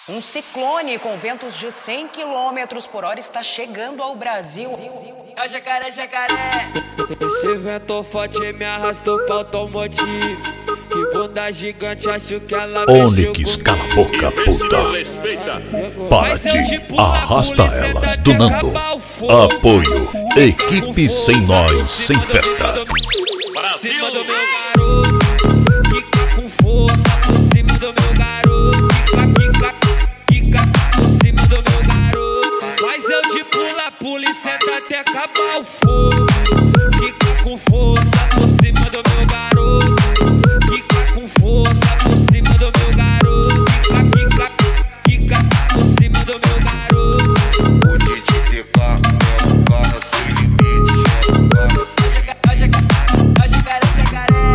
Um ciclone com ventos de 100 km por hora está chegando ao Brasil. É o jacaré, jacaré. Esse vento forte me arrastou pra automotivo. Que bunda gigante, acho que ela Onyx, cala a boca, puta. Para de arrasta elas do Nando. Apoio, equipe sem nós, sem festa. Brasil! Por cima do meu garoto, quica com força. Por cima do meu garoto, quica por cima do meu garoto. Faz eu de pula e senta até acabar o fogo. Quica com força por cima do meu garoto. Quica com força por cima do meu garoto. Quica por cima do meu garoto. O DTTK é o cara sem limite. É o jacaré, jacaré.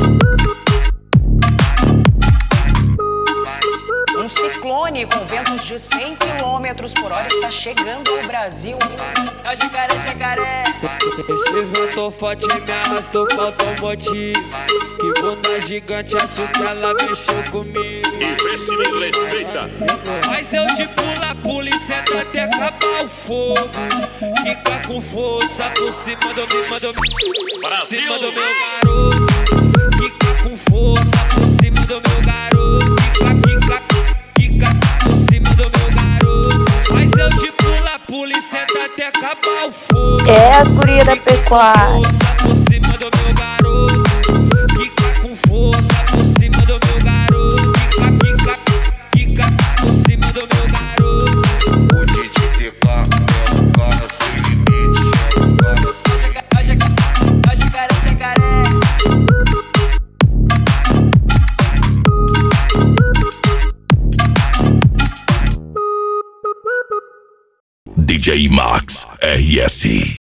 Um ciclone com ventos de 100 km por hora está chegando ao Brasil. É o jacaré, jacaré. Esse vento forte me arrastou pra automotivo. Que bunda gigante, acho que ela mexeu comigo. Investimento respeita. Faz eu de pula e senta até acabar o fogo. Quica com força por cima do Brasil! cima do meu garoto. Quica com força por cima do meu garoto. Quica por cima do meu garoto. Faz eu de pula e senta até acabar o fogo. É as gurias da pecuária. Força por cima do meu garoto. Quica com força por cima do meu garoto. Quica por cima do meu garoto. O DTTK é o cara sem limite. É o jacaré, jacaré. DJ Max RS.